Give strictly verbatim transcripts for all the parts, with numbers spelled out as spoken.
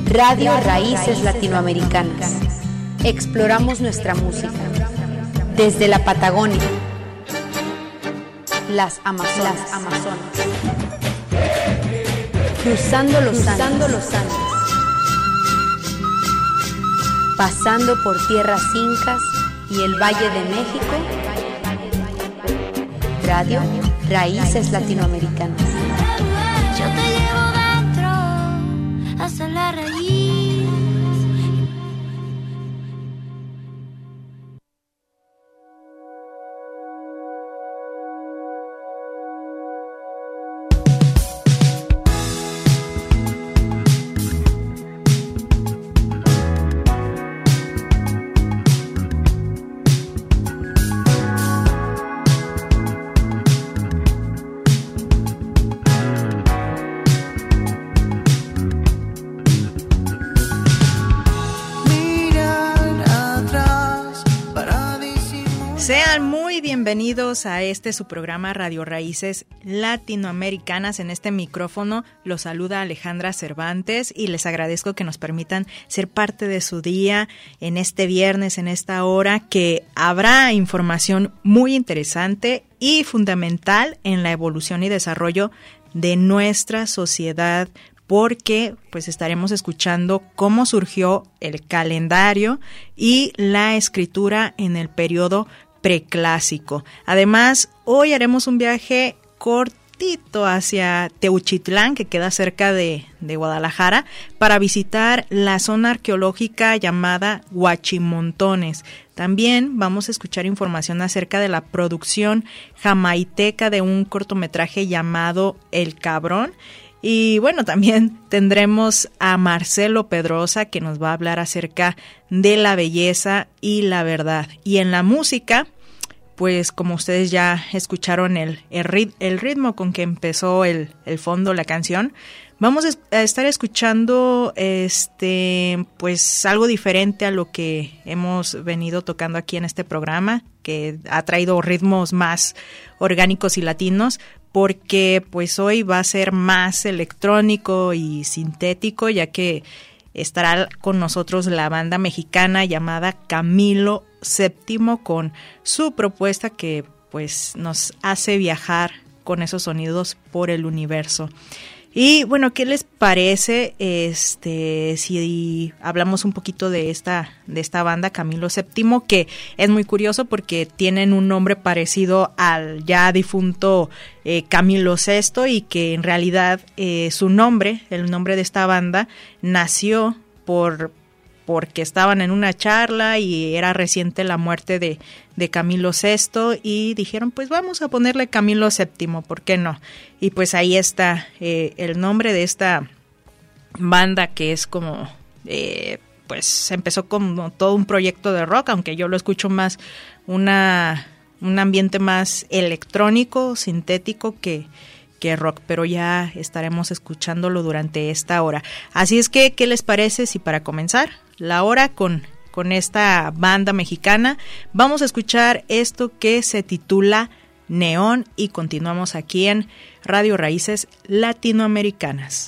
Radio Raíces Latinoamericanas. Exploramos nuestra música desde la Patagonia, las Amazonas, las Amazonas. cruzando los cruzando Andes, los Andes, pasando por tierras incas y el Valle de México. Radio Raíces Latinoamericanas. Yo te llevo dentro hasta la raíz. Sean muy bienvenidos a este su programa Radio Raíces Latinoamericanas. En este micrófono los saluda Alejandra Cervantes y les agradezco que nos permitan ser parte de su día en este viernes, en esta hora, que habrá información muy interesante y fundamental en la evolución y desarrollo de nuestra sociedad, porque pues estaremos escuchando cómo surgió el calendario y la escritura en el periodo preclásico. Además, hoy haremos un viaje cortito hacia Teuchitlán, que queda cerca de, de Guadalajara, para visitar la zona arqueológica llamada Huachimontones. También vamos a escuchar información acerca de la producción jamaiteca de un cortometraje llamado El Cabrón. Y bueno, también tendremos a Marcelo Pedrosa, que nos va a hablar acerca de la belleza y la verdad. Y en la música, pues como ustedes ya escucharon el, el, rit- el ritmo con que empezó el, el fondo, la canción, vamos a estar escuchando este pues algo diferente a lo que hemos venido tocando aquí en este programa, que ha traído ritmos más orgánicos y latinos, porque pues hoy va a ser más electrónico y sintético, ya que estará con nosotros la banda mexicana llamada Camilo Séptimo con su propuesta que pues nos hace viajar con esos sonidos por el universo. Y bueno, ¿qué les parece este si hablamos un poquito de esta de esta banda Camilo Séptimo, que es muy curioso porque tienen un nombre parecido al ya difunto eh, Camilo Sesto, y que en realidad eh, su nombre, el nombre de esta banda, nació por porque estaban en una charla y era reciente la muerte de, de Camilo Sesto y dijeron, pues vamos a ponerle Camilo Séptimo, ¿por qué no? Y pues ahí está eh, el nombre de esta banda, que es como, eh, pues empezó como todo un proyecto de rock, aunque yo lo escucho más una un ambiente más electrónico, sintético que que rock, pero ya estaremos escuchándolo durante esta hora. Así es que, ¿qué les parece si para comenzar la hora con, con esta banda mexicana vamos a escuchar esto que se titula Neón, y continuamos aquí en Radio Raíces Latinoamericanas?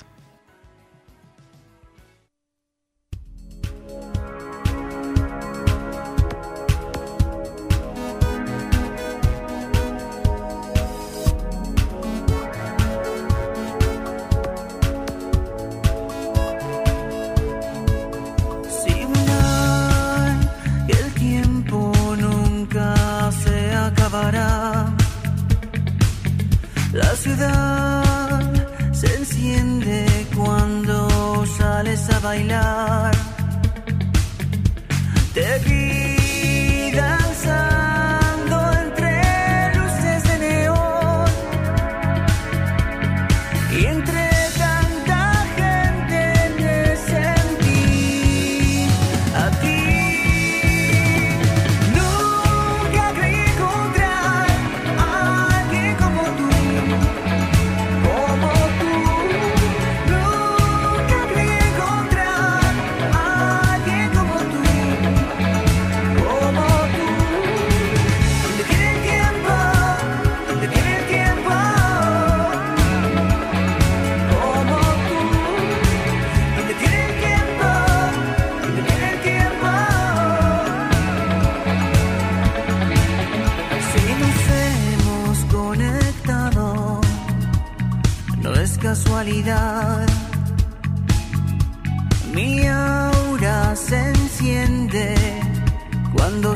La ciudad se enciende cuando sales a bailar. Te vi danzando entre luces de neón y entre tanta gente te sentí a ti. Nunca creí encontrar a alguien como tú. Como tú, nunca creí encontrar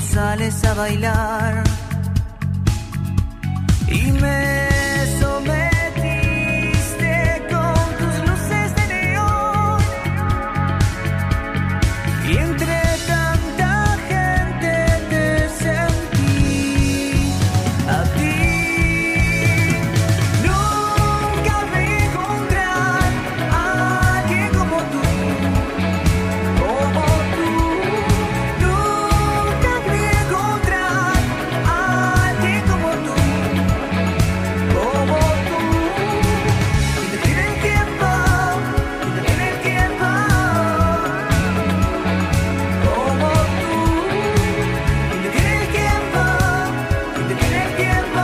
sales a bailar y me sometiste con tus luces de neón, y entre tanta gente te sentí a ti. Nunca me encontrar a alguien como tú, como tú. Nunca me encontrar a alguien como tú, como tú. Y detener el tiempo, y detener el tiempo, como tú. Y detener el tiempo, y detener el tiempo.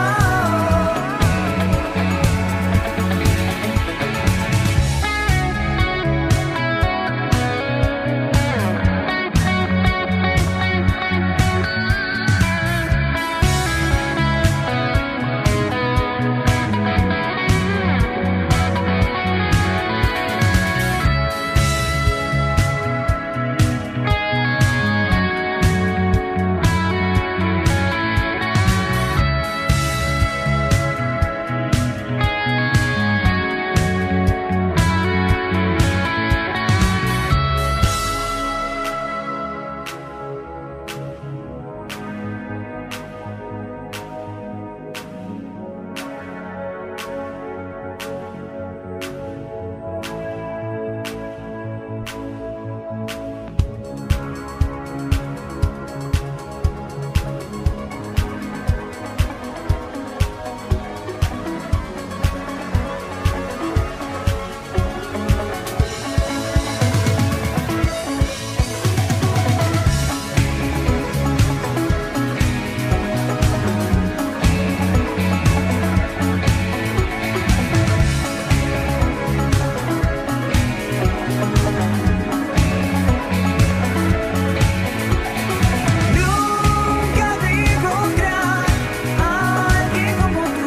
Nunca me encontrar a alguien como tú,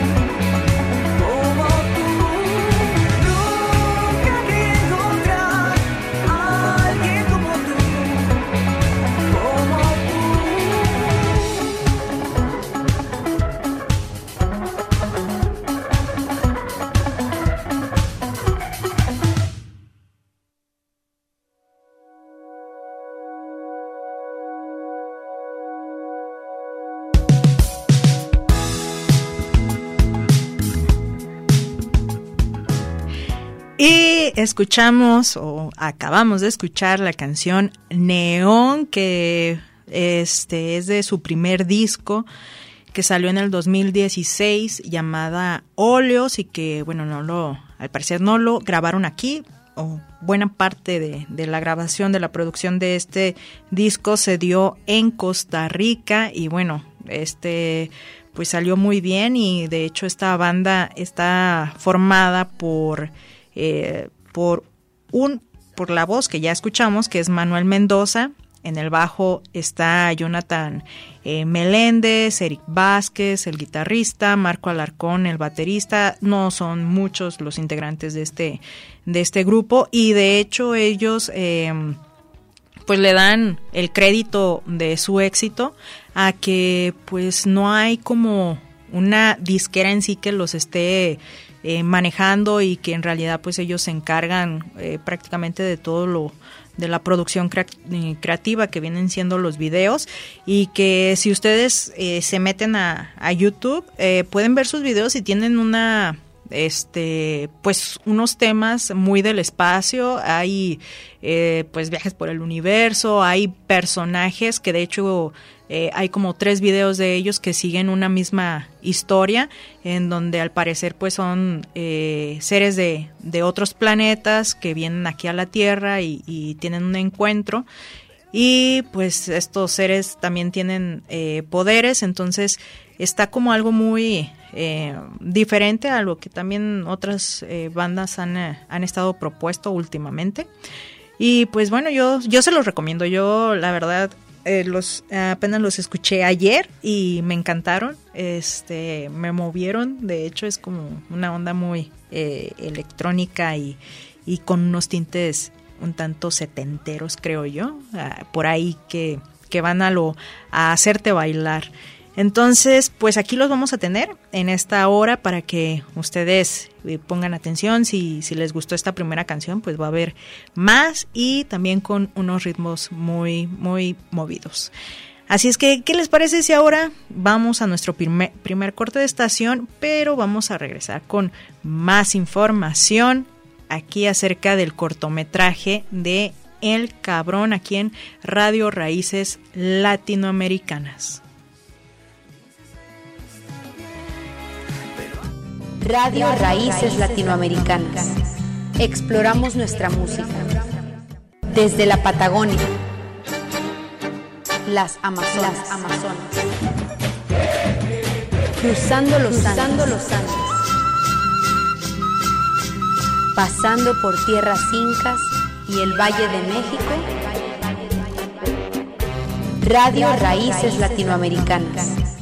como tú. Nunca me encontrar a alguien como tú, como tú. Y escuchamos o acabamos de escuchar la canción Neón, que este es de su primer disco que salió en el dos mil dieciséis, llamada Óleos, y que bueno, no lo, al parecer no lo grabaron aquí, o buena parte de, de la grabación, de la producción de este disco se dio en Costa Rica, y bueno, este pues salió muy bien, y de hecho esta banda está formada por Eh, por un por la voz que ya escuchamos, que es Manuel Mendoza. En el bajo está Jonathan eh, Meléndez, Eric Vázquez, el guitarrista, Marco Alarcón, el baterista. No son muchos los integrantes de este de este grupo, y de hecho ellos eh, pues le dan el crédito de su éxito a que pues no hay como una disquera en sí que los esté Eh, manejando, y que en realidad pues ellos se encargan eh, prácticamente de todo lo de la producción crea- eh, creativa, que vienen siendo los videos, y que si ustedes eh, se meten a, a YouTube eh, pueden ver sus videos, y tienen una este pues unos temas muy del espacio. Hay eh, pues viajes por el universo, hay personajes que de hecho Eh, hay como tres videos de ellos que siguen una misma historia, en donde al parecer pues son eh, seres de, de otros planetas que vienen aquí a la Tierra y, y tienen un encuentro, y pues estos seres también tienen eh, poderes. Entonces está como algo muy eh, diferente a lo que también otras eh, bandas han, eh, han estado propuesto últimamente. Y pues bueno, yo, yo se los recomiendo. Yo la verdad Eh, los apenas los escuché ayer y me encantaron, este me movieron. De hecho es como una onda muy eh, electrónica y, y con unos tintes un tanto setenteros, creo yo, uh, por ahí que, que van a lo a hacerte bailar. Entonces, pues aquí los vamos a tener en esta hora para que ustedes eh, pongan atención. Si, si les gustó esta primera canción, pues va a haber más y también con unos ritmos muy, muy movidos. Así es que, ¿qué les parece si ahora vamos a nuestro primer, primer corte de estación? Pero vamos a regresar con más información aquí acerca del cortometraje de El Cabrón, aquí en Radio Raíces Latinoamericanas. Radio Raíces Latinoamericanas. Exploramos nuestra música. Desde la Patagonia, las Amazonas, las Amazonas. Cruzando los Cruzando Andes. los Andes. Pasando por tierras incas y el Valle de México. Radio, Radio Raíces, Raíces Latinoamericanas. Latinoamericanas.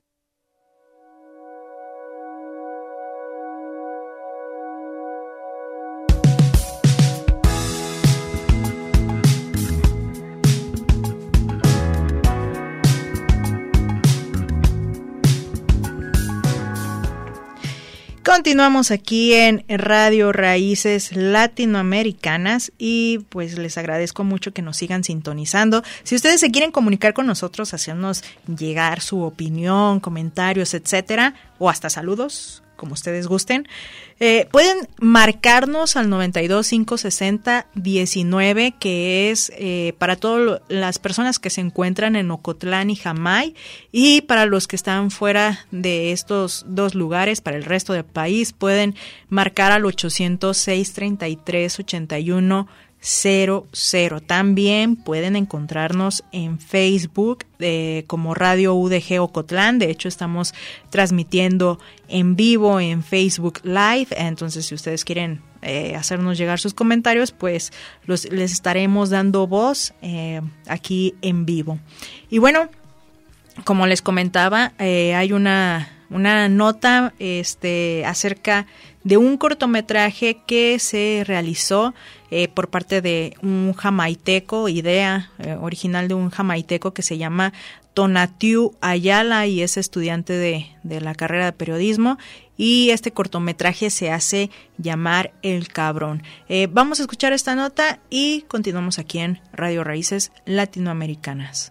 Continuamos aquí en Radio Raíces Latinoamericanas y pues les agradezco mucho que nos sigan sintonizando. Si ustedes se quieren comunicar con nosotros, hacernos llegar su opinión, comentarios, etcétera, o hasta saludos, como ustedes gusten, eh, pueden marcarnos al noventa y dos, quinientos sesenta, diecinueve, que es eh, para todas las personas que se encuentran en Ocotlán y Jamay, y para los que están fuera de estos dos lugares, para el resto del país, pueden marcar al ochocientos seis, treinta y tres, ochenta y uno, cero cero. También pueden encontrarnos en Facebook eh, como Radio U D G Ocotlán. De hecho, estamos transmitiendo en vivo en Facebook Live. Entonces, si ustedes quieren eh, hacernos llegar sus comentarios, pues los, les estaremos dando voz eh, aquí en vivo. Y bueno, como les comentaba, eh, hay una, una nota este, acerca de un cortometraje que se realizó eh, por parte de un jamaiteco, idea eh, original de un jamaiteco que se llama Tonatiuh Ayala y es estudiante de, de la carrera de periodismo, y este cortometraje se hace llamar El Cabrón. Eh, vamos a escuchar esta nota y continuamos aquí en Radio Raíces Latinoamericanas.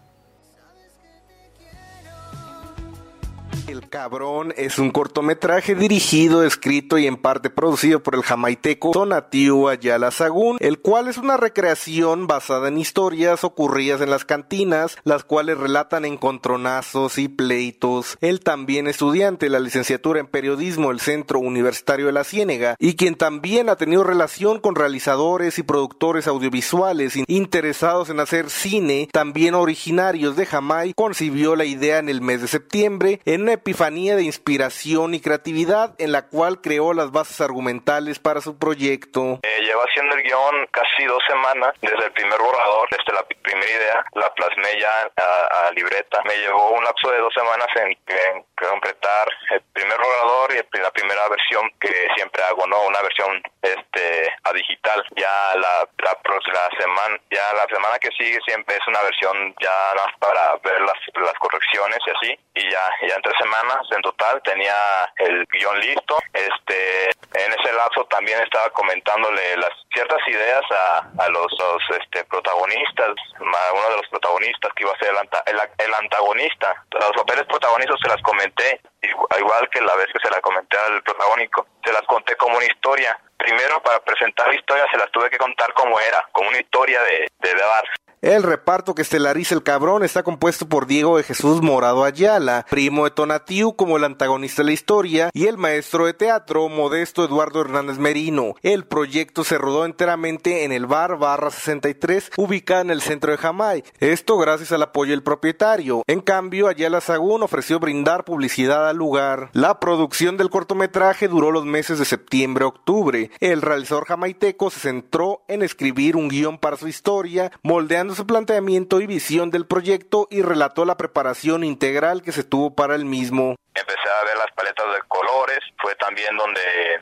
El Cabrón es un cortometraje dirigido, escrito y en parte producido por el jamaiteco Tonatiuh Ayala Sagún, el cual es una recreación basada en historias ocurridas en las cantinas, las cuales relatan encontronazos y pleitos. Él también estudiante de la licenciatura en periodismo del Centro Universitario de la Ciénega y quien también ha tenido relación con realizadores y productores audiovisuales interesados en hacer cine, también originarios de Jamay, concibió la idea en el mes de septiembre en una epifanía de inspiración y creatividad en la cual creó las bases argumentales para su proyecto. Eh, llevo haciendo el guión casi dos semanas, desde el primer borrador, desde la primera idea, la plasmé ya a, a libreta. Me llevó un lapso de dos semanas en, en completar el primer borrador y el, la primera versión que siempre hago, ¿no? Una versión este a digital. Ya la, la, la semana ya la semana que sigue siempre es una versión ya más para ver las, las correcciones y así, y ya, ya en tres semanas en total tenía el guión listo. Este, en ese lapso también estaba comentándole las ciertas ideas a, a los, los este, protagonistas, uno de los protagonistas que iba a ser el, anta, el, el antagonista. Los papeles protagonistas se las comenté, igual que la vez que se la comenté al protagónico, se las conté como una historia. Primero, para presentar la historia, se las tuve que contar como era, como una historia de, de bar. El reparto que estelariza El Cabrón está compuesto por Diego de Jesús Morado Ayala, primo de Tonatiuh como el antagonista de la historia, y el maestro de teatro Modesto Eduardo Hernández Merino. El proyecto se rodó enteramente en el bar Barra sesenta y tres, ubicada en el centro de Jamay. Esto gracias al apoyo del propietario. En cambio, Ayala Sagún ofreció brindar publicidad al lugar. La producción del cortometraje duró los meses de septiembre a octubre. El realizador jamaiteco se centró en escribir un guión para su historia, moldeando su planteamiento y visión del proyecto, y relató la preparación integral que se tuvo para el mismo. Empecé a ver las paletas de colores, fue también donde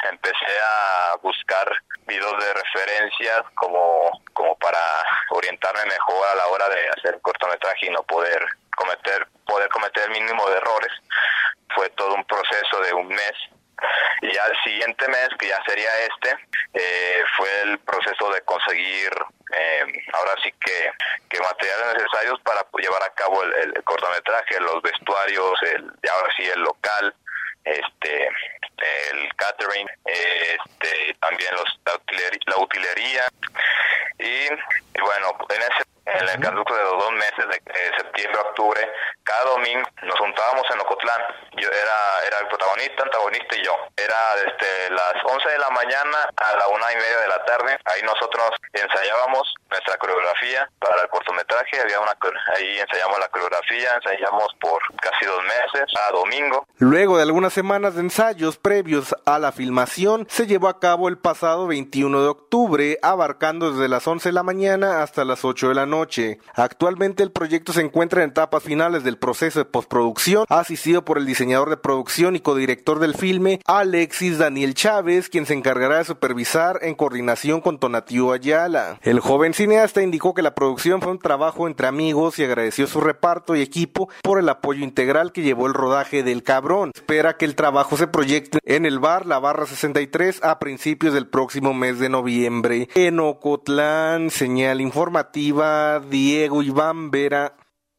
empecé a buscar videos de referencias como, como para orientarme mejor a la hora de hacer cortometraje y no poder cometer, poder cometer el mínimo de errores. Fue todo un proceso de un mes. Y ya el siguiente mes, que ya sería este, eh, fue el proceso de conseguir eh, ahora sí que, que materiales necesarios para llevar a cabo el, el cortometraje, los vestuarios, el, ahora sí el local, este el catering, este también los la utilería, la utilería y, y bueno, en ese en el transcurso de los dos meses de, de septiembre a octubre, cada domingo nos juntábamos en Ocotlán. Yo era era el protagonista, antagonista y yo. Era desde las once de la mañana a la una y media de la tarde. Ahí nosotros ensayábamos nuestra coreografía para el cortometraje. Había una ahí ensayamos la coreografía, ensayamos por casi dos meses, cada domingo. Luego de algunas semanas de ensayos previos a la filmación, se llevó a cabo el pasado veintiuno de octubre, abarcando desde las once de la mañana hasta las ocho de la noche. Actualmente el proyecto se encuentra en etapas finales del proceso de postproducción, asistido por el diseñador de producción y codirector del filme, Alexis Daniel Chávez, quien se encargará de supervisar en coordinación con Tonatiuh Ayala. El joven cineasta indicó que la producción fue un trabajo entre amigos y agradeció su reparto y equipo por el apoyo integral que llevó el rodaje del Cabrón. Espera que el trabajo se proyecte en el bar La Barra sesenta y tres a principios del próximo mes de noviembre. En Ocotlán, señal informativa, Diego Iván Vera.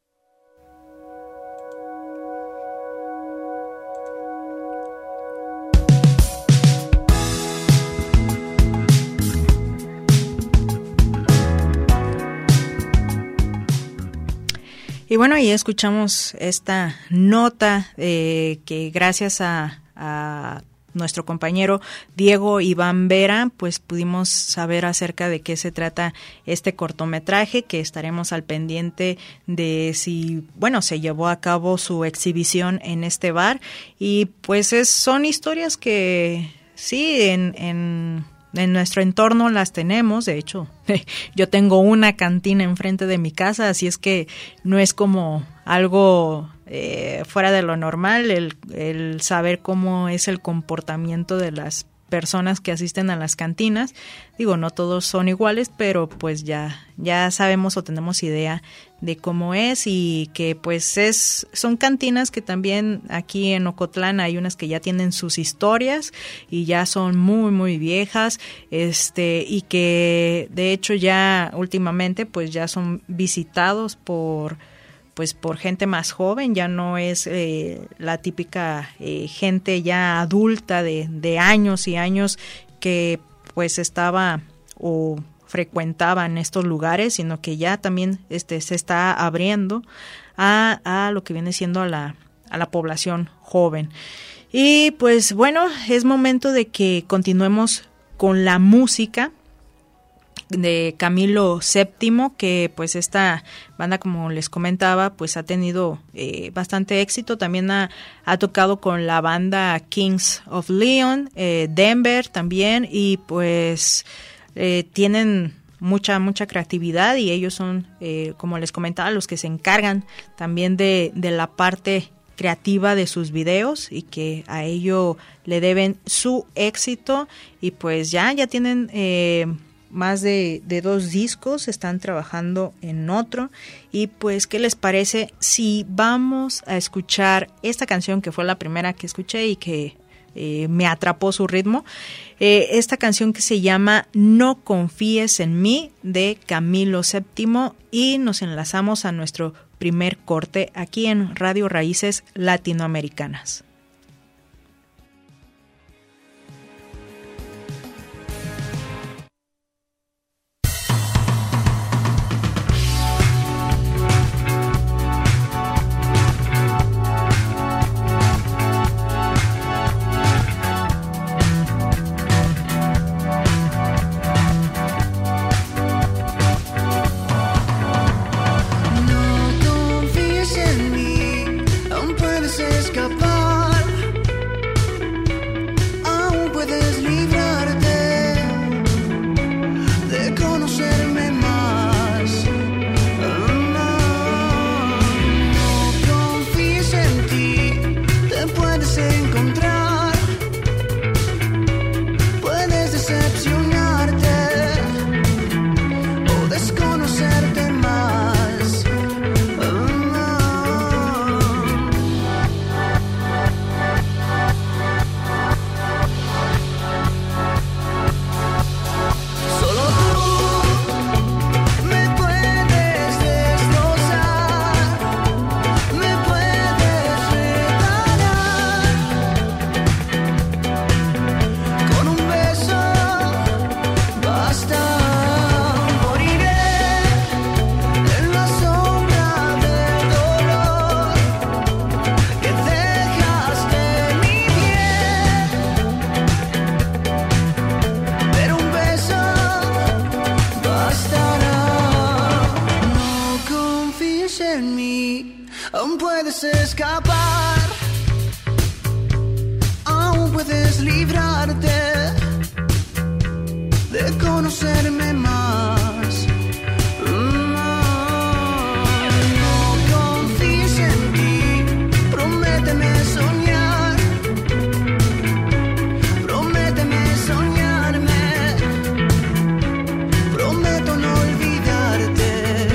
Y bueno, ahí escuchamos esta nota eh, que gracias a, a nuestro compañero Diego Iván Vera, pues pudimos saber acerca de qué se trata este cortometraje, que estaremos al pendiente de si, bueno, se llevó a cabo su exhibición en este bar. Y pues es, son historias que sí, en... en En nuestro entorno las tenemos. De hecho, yo tengo una cantina enfrente de mi casa, así es que no es como algo eh, fuera de lo normal el, el saber cómo es el comportamiento de las personas que asisten a las cantinas. Digo, no todos son iguales, pero pues ya, ya sabemos o tenemos idea de cómo es, y que pues es son cantinas que también aquí en Ocotlán hay unas que ya tienen sus historias y ya son muy muy viejas, este y que de hecho ya últimamente pues ya son visitados por pues por gente más joven. Ya no es eh, la típica eh, gente ya adulta de, de años y años que pues estaba o frecuentaba en estos lugares, sino que ya también este se está abriendo a, a lo que viene siendo a la, a la población joven. Y pues bueno, es momento de que continuemos con la música de Camilo séptimo, que pues esta banda, como les comentaba, pues ha tenido eh, bastante éxito. También ha, ha tocado con la banda Kings of Leon, eh, Denver también, y pues eh, tienen mucha mucha creatividad, y ellos son, eh, como les comentaba, los que se encargan también de, de la parte creativa de sus videos, y que a ello le deben su éxito. Y pues ya ya tienen eh, más de, de dos discos, están trabajando en otro. Y pues, ¿qué les parece si vamos a escuchar esta canción, que fue la primera que escuché y que eh, me atrapó su ritmo? Eh, esta canción que se llama No confíes en mí, de Camilo séptimo, y nos enlazamos a nuestro primer corte aquí en Radio Raíces Latinoamericanas. Escapar Aún puedes escapar, aún puedes librarte de conocerme más. No confíes en ti, prométeme soñar, prométeme soñarme, prometo no olvidarte.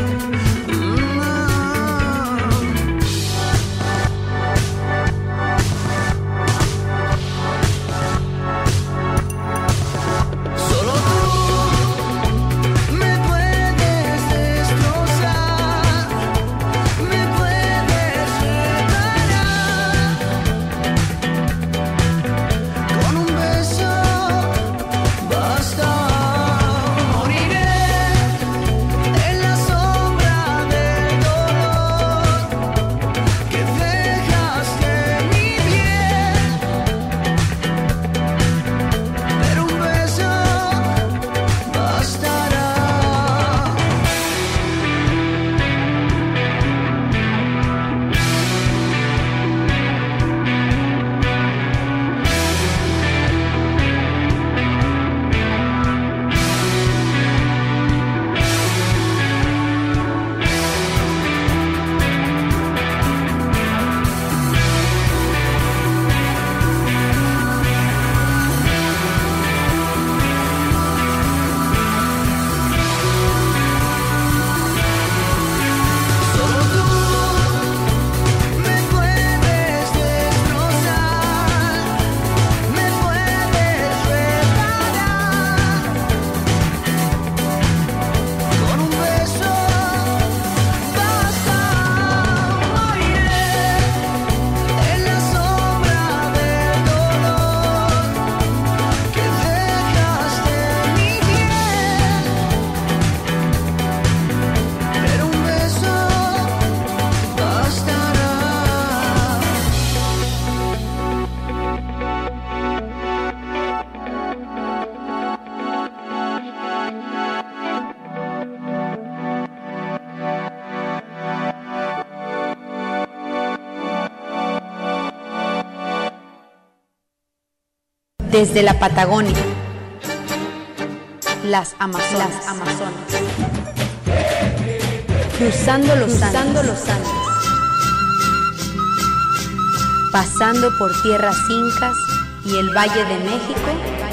Solo tú me puedes destrozar, me puedes reparar. Con un beso basta. Moriré en la sombra del dolor que dejaste en mi piel, pero un beso bastará. Solo tú me puedes destrozar, me puedes reparar. Con un beso basta. Moriré en la sombra del dolor que dejaste en mi piel, pero un beso bastará. Desde la Patagonia, las Amazonas, las Amazonas. Cruzando los cruzando los Andes, pasando por tierras incas y el Valle de México.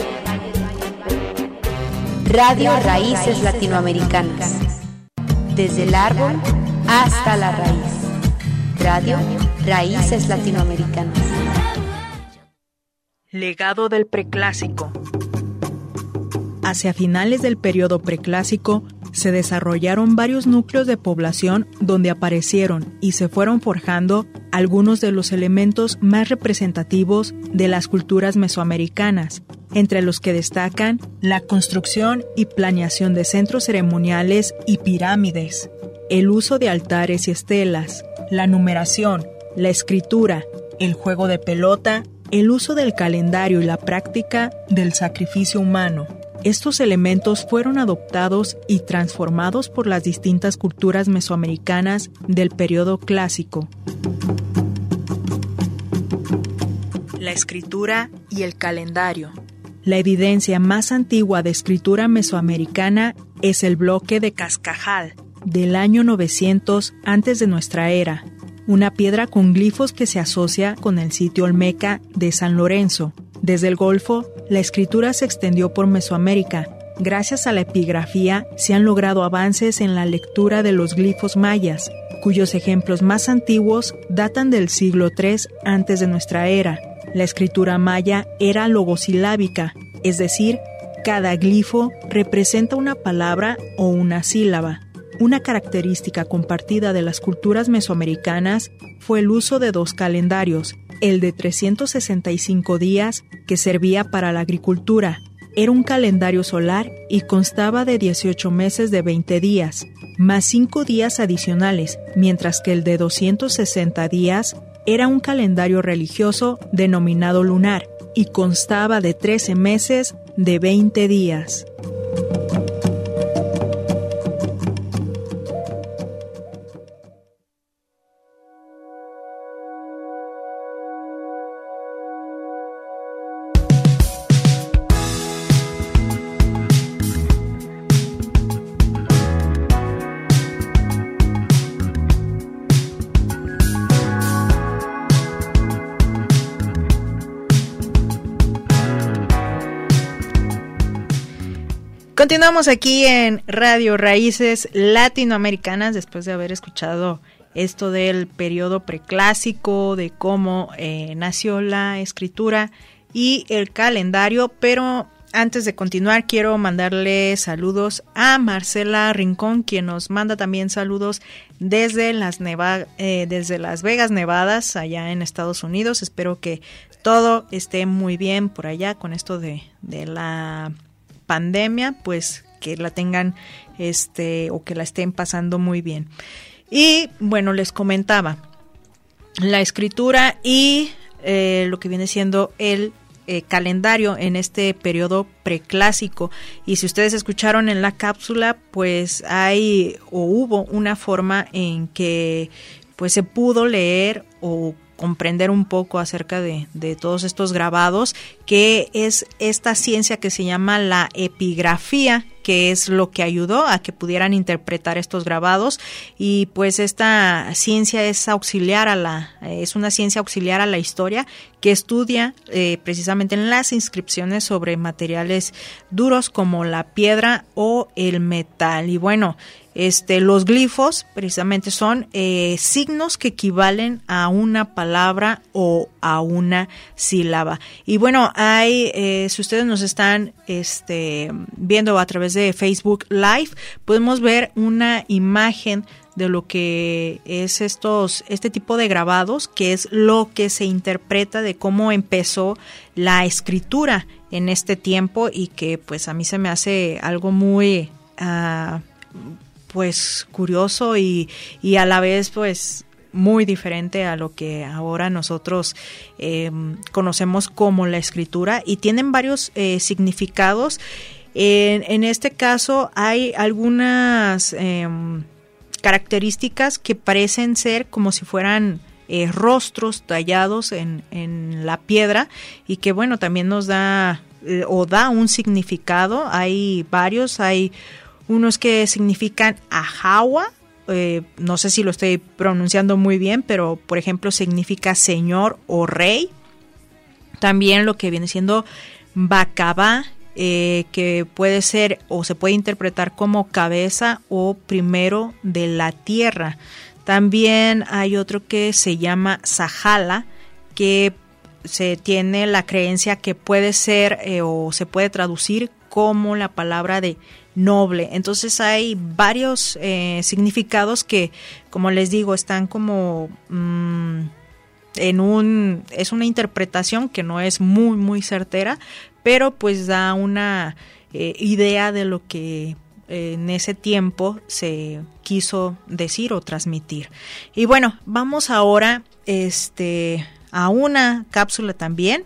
Radio Raíces Latinoamericanas. Desde el árbol hasta la raíz. Radio Raíces Latinoamericanas. Legado del preclásico. Hacia finales del periodo preclásico se desarrollaron varios núcleos de población donde aparecieron y se fueron forjando algunos de los elementos más representativos de las culturas mesoamericanas, entre los que destacan la construcción y planeación de centros ceremoniales y pirámides, el uso de altares y estelas, la numeración, la escritura, el juego de pelota, el uso del calendario y la práctica del sacrificio humano. Estos elementos fueron adoptados y transformados por las distintas culturas mesoamericanas del periodo clásico. La escritura y el calendario. La evidencia más antigua de escritura mesoamericana es el bloque de Cascajal, del año novecientos antes de nuestra era, una piedra con glifos que se asocia con el sitio olmeca de San Lorenzo. Desde el Golfo, la escritura se extendió por Mesoamérica. Gracias a la epigrafía se han logrado avances en la lectura de los glifos mayas, cuyos ejemplos más antiguos datan del siglo tercero antes de nuestra era. La escritura maya era logosilábica, es decir, cada glifo representa una palabra o una sílaba. Una característica compartida de las culturas mesoamericanas fue el uso de dos calendarios, el de trescientos sesenta y cinco días, que servía para la agricultura. Era un calendario solar y constaba de dieciocho meses de veinte días, más cinco días adicionales, mientras que el de doscientos sesenta días era un calendario religioso denominado lunar y constaba de trece meses de veinte días. Continuamos aquí en Radio Raíces Latinoamericanas después de haber escuchado esto del periodo preclásico, de cómo eh, nació la escritura y el calendario, pero antes de continuar quiero mandarle saludos a Marcela Rincón, quien nos manda también saludos desde las, Neva- eh, desde Las Vegas, Nevadas, allá en Estados Unidos. Espero que todo esté muy bien por allá con esto de, de la pandemia, pues que la tengan este o que la estén pasando muy bien. Y bueno, les comentaba la escritura y eh, lo que viene siendo el eh, calendario en este periodo preclásico. Y si ustedes escucharon en la cápsula, pues hay o hubo una forma en que pues se pudo leer o comprender un poco acerca de, de todos estos grabados, que es esta ciencia que se llama la epigrafía, que es lo que ayudó a que pudieran interpretar estos grabados. Y pues esta ciencia es auxiliar a la es una ciencia auxiliar a la historia, que estudia eh, precisamente en las inscripciones sobre materiales duros como la piedra o el metal. Y bueno, Este, los glifos precisamente son eh, signos que equivalen a una palabra o a una sílaba. Y bueno, hay, eh, si ustedes nos están este, viendo a través de Facebook Live, podemos ver una imagen de lo que es estos, este tipo de grabados, que es lo que se interpreta de cómo empezó la escritura en este tiempo, y que pues a mí se me hace algo muy uh, pues curioso y, y a la vez pues muy diferente a lo que ahora nosotros eh, conocemos como la escritura, y tienen varios eh, significados. En, en este caso hay algunas eh, características que parecen ser como si fueran eh, rostros tallados en, en la piedra, y que bueno, también nos da eh, o da un significado. Hay varios, hay unos que significan ajawa, eh, no sé si lo estoy pronunciando muy bien, pero por ejemplo significa señor o rey. También lo que viene siendo bacabá, eh, que puede ser o se puede interpretar como cabeza o primero de la tierra. También hay otro que se llama sajala, que se tiene la creencia que puede ser eh, o se puede traducir como la palabra de noble. Entonces hay varios eh, significados que, como les digo, están como mmm, en un es una interpretación que no es muy muy certera, pero pues da una eh, idea de lo que eh, en ese tiempo se quiso decir o transmitir. Y bueno, vamos ahora este a una cápsula también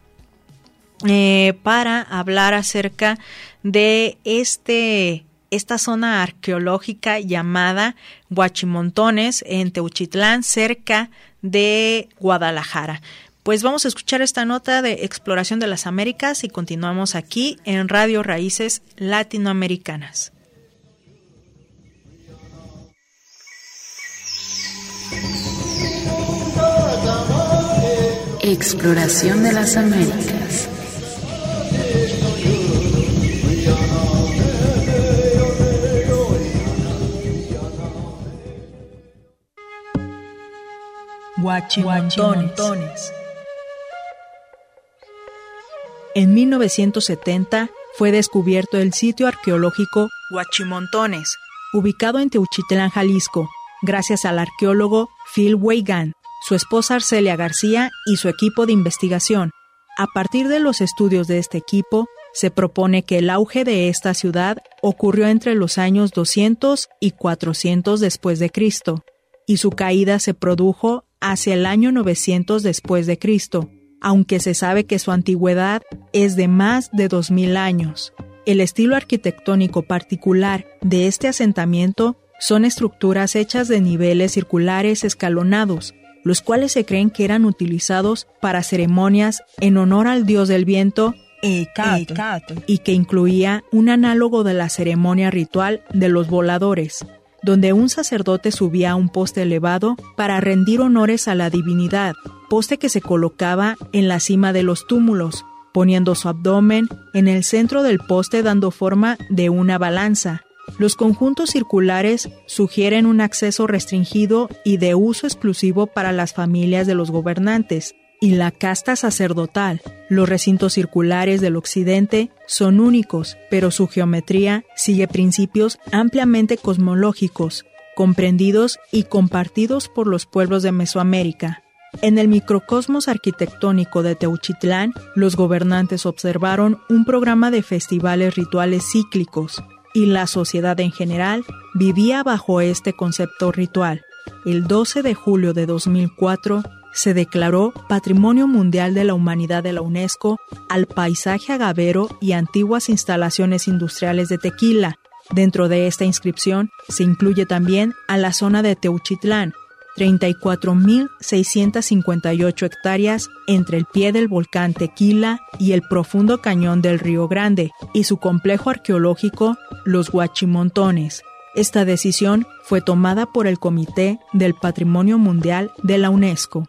eh, para hablar acerca de este esta zona arqueológica llamada Huachimontones en Teuchitlán, cerca de Guadalajara. Pues vamos a escuchar esta nota de exploración de las Américas y continuamos aquí en Radio Raíces Latinoamericanas. Exploración de las Américas. Huachimontones. En mil novecientos setenta fue descubierto el sitio arqueológico Huachimontones, ubicado en Teuchitlán, Jalisco, gracias al arqueólogo Phil Weigand, su esposa Arcelia García y su equipo de investigación. A partir de los estudios de este equipo, se propone que el auge de esta ciudad ocurrió entre los años doscientos y cuatrocientos después de Cristo, y su caída se produjo hacia el año novecientos después de Cristo, aunque se sabe que su antigüedad es de más de dos mil años. El estilo arquitectónico particular de este asentamiento son estructuras hechas de niveles circulares escalonados, los cuales se creen que eran utilizados para ceremonias en honor al dios del viento, Ecatl, y que incluía un análogo de la ceremonia ritual de los voladores, donde un sacerdote subía a un poste elevado para rendir honores a la divinidad, poste que se colocaba en la cima de los túmulos, poniendo su abdomen en el centro del poste dando forma de una balanza. Los conjuntos circulares sugieren un acceso restringido y de uso exclusivo para las familias de los gobernantes y la casta sacerdotal. Los recintos circulares del occidente son únicos, pero su geometría sigue principios ampliamente cosmológicos, comprendidos y compartidos por los pueblos de Mesoamérica. En el microcosmos arquitectónico de Teuchitlán, los gobernantes observaron un programa de festivales rituales cíclicos, y la sociedad en general vivía bajo este concepto ritual. El doce de julio de dos mil cuatro se declaró Patrimonio Mundial de la Humanidad de la UNESCO al paisaje agavero y antiguas instalaciones industriales de Tequila. Dentro de esta inscripción se incluye también a la zona de Teuchitlán, treinta y cuatro mil seiscientas cincuenta y ocho hectáreas entre el pie del volcán Tequila y el profundo cañón del Río Grande, y su complejo arqueológico, los Huachimontones. Esta decisión fue tomada por el Comité del Patrimonio Mundial de la UNESCO.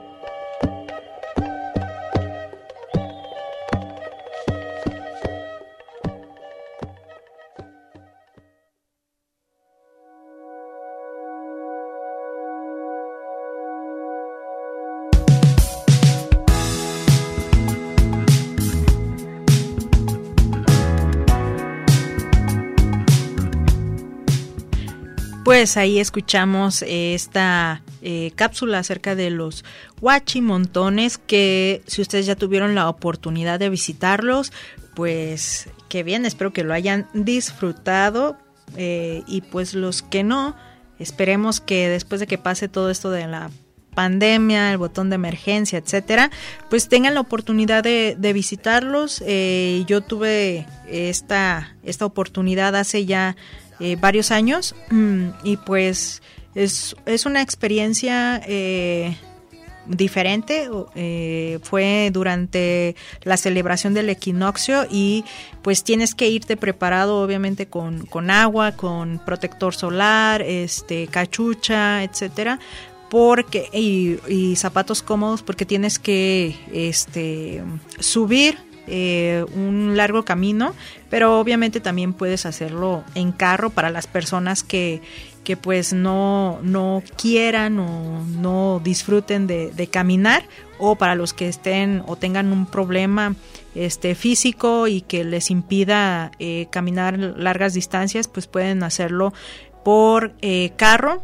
Pues ahí escuchamos esta eh, cápsula acerca de los Huachimontones, que si ustedes ya tuvieron la oportunidad de visitarlos, pues qué bien, espero que lo hayan disfrutado, eh, y pues los que no, esperemos que después de que pase todo esto de la pandemia, el botón de emergencia, etcétera, pues tengan la oportunidad de, de visitarlos. Eh, yo tuve esta, esta oportunidad hace ya Eh, varios años, y pues es, es una experiencia eh, diferente. Eh, fue durante la celebración del equinoccio y pues tienes que irte preparado obviamente con, con agua, con protector solar, este cachucha, etcétera, porque y, y zapatos cómodos, porque tienes que este subir Eh, un largo camino, pero obviamente también puedes hacerlo en carro para las personas que, que pues no, no quieran o no disfruten de, de caminar, o para los que estén o tengan un problema este físico y que les impida eh, caminar largas distancias, pues pueden hacerlo por eh, carro.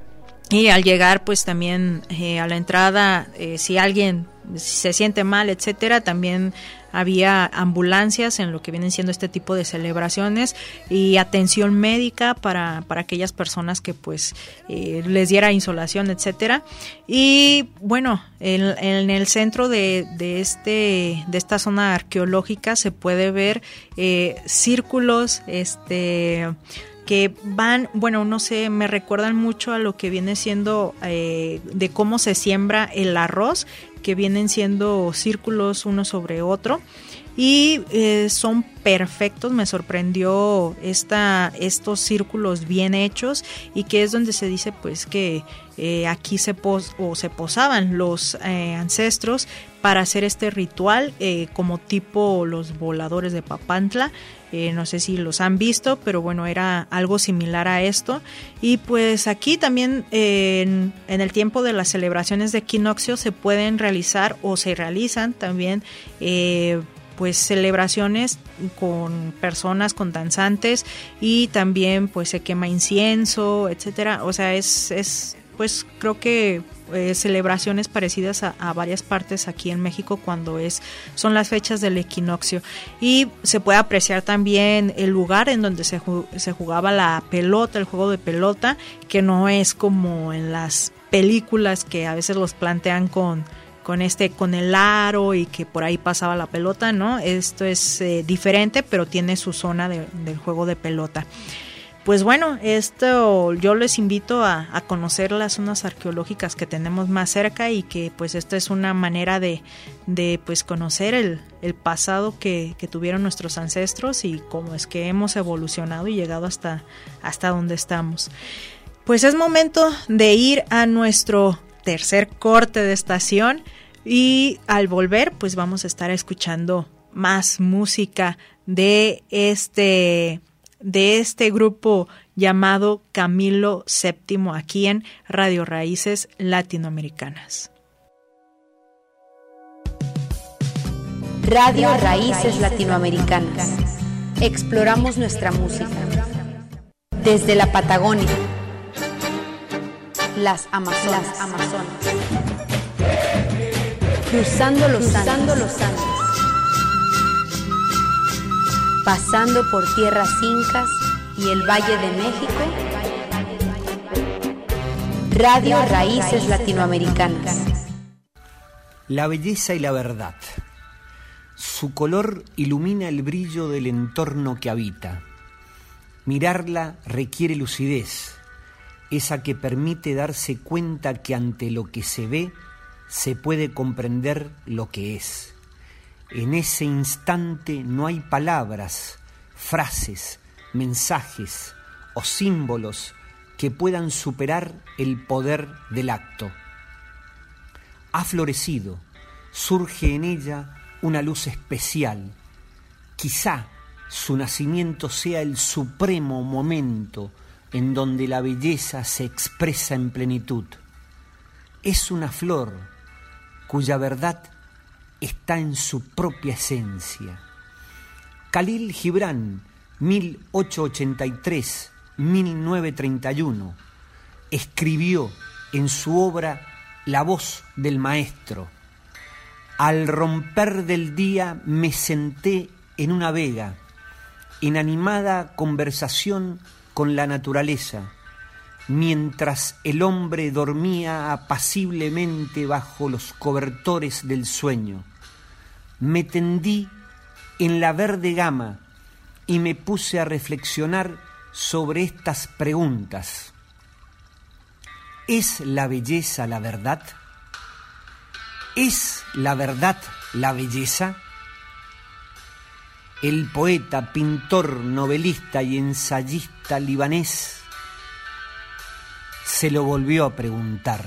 Y al llegar pues también eh, a la entrada, eh, si alguien se siente mal, etcétera, también había ambulancias en lo que vienen siendo este tipo de celebraciones y atención médica para, para aquellas personas que pues eh, les diera insolación, etcétera. Y bueno, en, en el centro de, de este de esta zona arqueológica se puede ver eh, círculos este que van, bueno, no sé, me recuerdan mucho a lo que viene siendo eh, de cómo se siembra el arroz, que vienen siendo círculos uno sobre otro, y eh, son perfectos. Me sorprendió esta, estos círculos bien hechos, y que es donde se dice pues que eh, aquí se pos, o se posaban los eh, ancestros para hacer este ritual, eh, como tipo los voladores de Papantla. Eh, no sé si los han visto, pero bueno, era algo similar a esto. Y pues aquí también eh, en, en el tiempo de las celebraciones de equinoccio se pueden realizar o se realizan también eh, pues celebraciones con personas, con danzantes, y también pues se quema incienso, etcétera. O sea, es, es pues creo que Eh, celebraciones parecidas a, a varias partes aquí en México cuando es son las fechas del equinoccio. Y se puede apreciar también el lugar en donde se, se jugaba la pelota, el juego de pelota, que no es como en las películas que a veces los plantean con con este con el aro y que por ahí pasaba la pelota, ¿no? Esto es eh, diferente, pero tiene su zona de, del juego de pelota. Pues bueno, esto yo les invito a, a conocer las zonas arqueológicas que tenemos más cerca, y que pues esta es una manera de, de pues conocer el, el pasado que, que tuvieron nuestros ancestros y cómo es que hemos evolucionado y llegado hasta, hasta donde estamos. Pues es momento de ir a nuestro tercer corte de estación, y al volver pues vamos a estar escuchando más música de este, de este grupo llamado Camilo séptimo aquí en Radio Raíces Latinoamericanas. Radio Raíces Latinoamericanas. Exploramos nuestra música. Desde la Patagonia, las Amazonas, las Amazonas. Cruzando los Cruzando Andes. los Andes. Pasando por tierras incas y el Valle de México. Radio Raíces Latinoamericanas. La belleza y la verdad. Su color ilumina el brillo del entorno que habita. Mirarla requiere lucidez, esa que permite darse cuenta que ante lo que se ve se puede comprender lo que es. En ese instante no hay palabras, frases, mensajes o símbolos que puedan superar el poder del acto. Ha florecido, surge en ella una luz especial. Quizá su nacimiento sea el supremo momento en donde la belleza se expresa en plenitud. Es una flor cuya verdad está en su propia esencia. Khalil Gibran, mil ochocientos ochenta y tres a mil novecientos treinta y uno, escribió en su obra La voz del maestro: al romper del día me senté en una vega, en animada conversación con la naturaleza, mientras el hombre dormía apaciblemente bajo los cobertores del sueño. Me tendí en la verde gama y me puse a reflexionar sobre estas preguntas. ¿Es la belleza la verdad? ¿Es la verdad la belleza? El poeta, pintor, novelista y ensayista libanés se lo volvió a preguntar.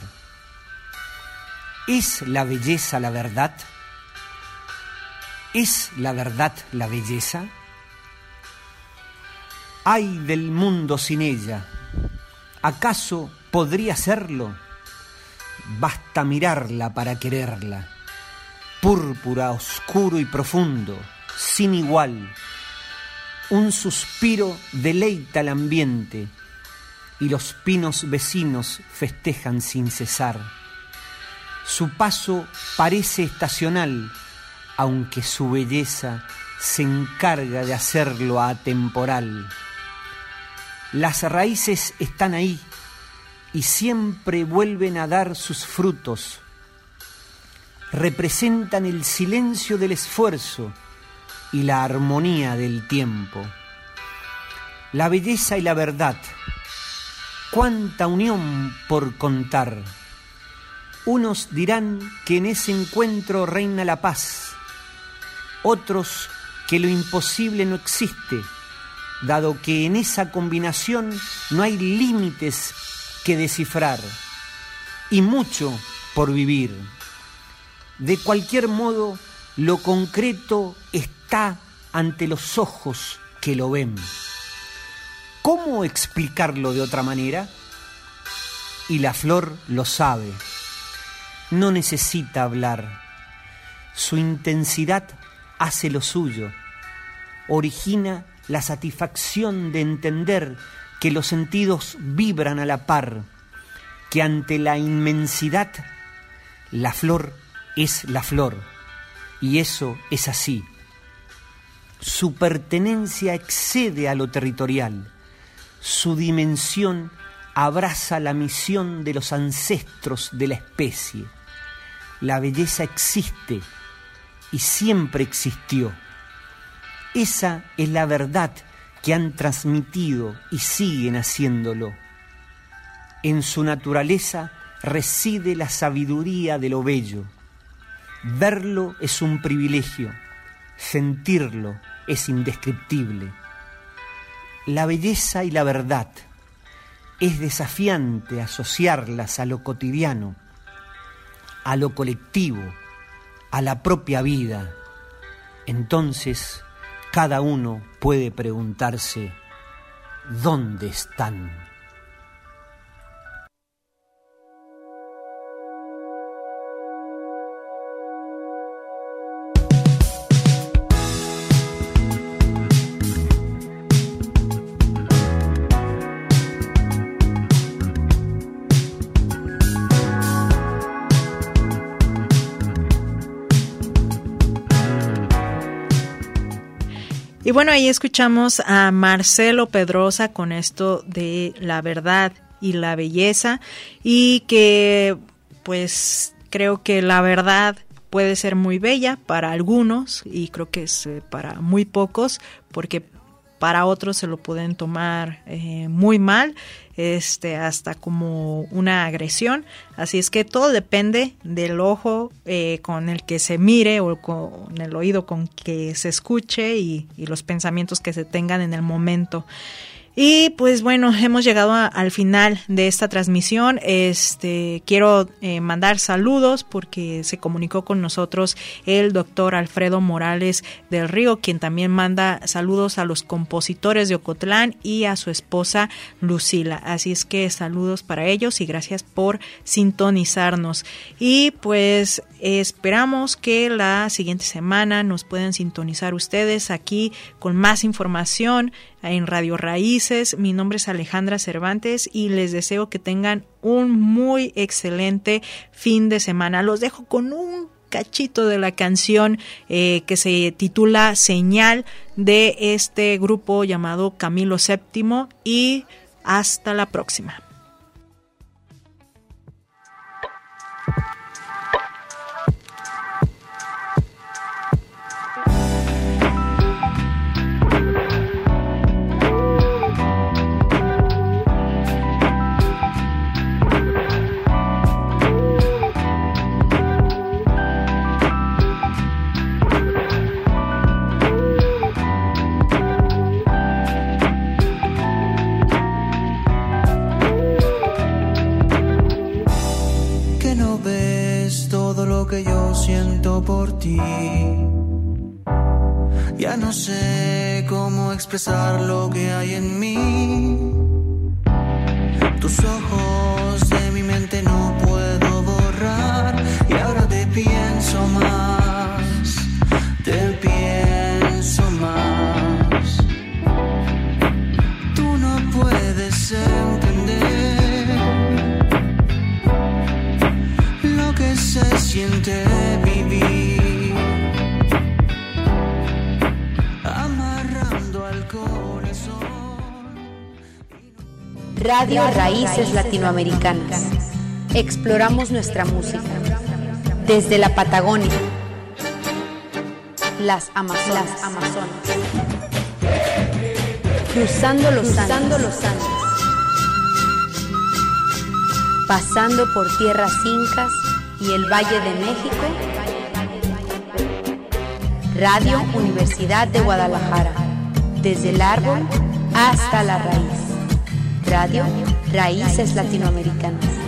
¿Es la belleza la verdad? ¿Es la verdad la belleza? ¡Ay del mundo sin ella! ¿Acaso podría serlo? Basta mirarla para quererla. Púrpura, oscuro y profundo, sin igual. Un suspiro deleita el ambiente y los pinos vecinos festejan sin cesar. Su paso parece estacional, aunque su belleza se encarga de hacerlo atemporal. Las raíces están ahí y siempre vuelven a dar sus frutos. Representan el silencio del esfuerzo y la armonía del tiempo. La belleza y la verdad, cuánta unión por contar. Unos dirán que en ese encuentro reina la paz, otros que lo imposible no existe, dado que en esa combinación no hay límites que descifrar y mucho por vivir. De cualquier modo, lo concreto está ante los ojos que lo ven. ¿Cómo explicarlo de otra manera? Y la flor lo sabe. No necesita hablar. Su intensidad hace lo suyo. Origina la satisfacción de entender que los sentidos vibran a la par, que ante la inmensidad, la flor es la flor, y eso es así. Su pertenencia excede a lo territorial, su dimensión abraza la misión de los ancestros de la especie. La belleza existe y siempre existió. Esa es la verdad que han transmitido y siguen haciéndolo. En su naturaleza reside la sabiduría de lo bello. Verlo es un privilegio, sentirlo es indescriptible. La belleza y la verdad, es desafiante asociarlas a lo cotidiano, a lo colectivo, a la propia vida. entonces cada uno puede preguntarse, ¿dónde están? Y bueno, ahí escuchamos a Marcelo Pedrosa con esto de la verdad y la belleza, y que pues creo que la verdad puede ser muy bella para algunos y creo que es eh, para muy pocos, porque para otros se lo pueden tomar eh, muy mal, este hasta como una agresión. Así es que todo depende del ojo eh, con el que se mire o con el oído con que se escuche y, y los pensamientos que se tengan en el momento. Y pues bueno, hemos llegado a, al final de esta transmisión. Este quiero eh, mandar saludos porque se comunicó con nosotros el doctor Alfredo Morales del Río, quien también manda saludos a los compositores de Ocotlán y a su esposa Lucila. Así es que saludos para ellos y gracias por sintonizarnos. Y pues esperamos que la siguiente semana nos puedan sintonizar ustedes aquí con más información en Radio Raíces. Mi nombre es Alejandra Cervantes y les deseo que tengan un muy excelente fin de semana. Los dejo con un cachito de la canción eh, que se titula Señal, de este grupo llamado Camilo séptimo, y hasta la próxima. Por ti, ya no sé cómo expresar lo que hay en mí. Tus ojos de mi mente no puedo borrar y ahora te pienso más, te pienso más. Tú no puedes entender lo que se siente vivir, amarrando al corazón. Radio Raíces Latinoamericanas. Exploramos nuestra música desde la Patagonia, las Amazonas, las Amazonas. cruzando los cruzando Andes, los Andes, pasando por tierras incas y el Valle de México. Radio Universidad de Guadalajara, desde el árbol hasta la raíz. Radio Raíces Latinoamericanas.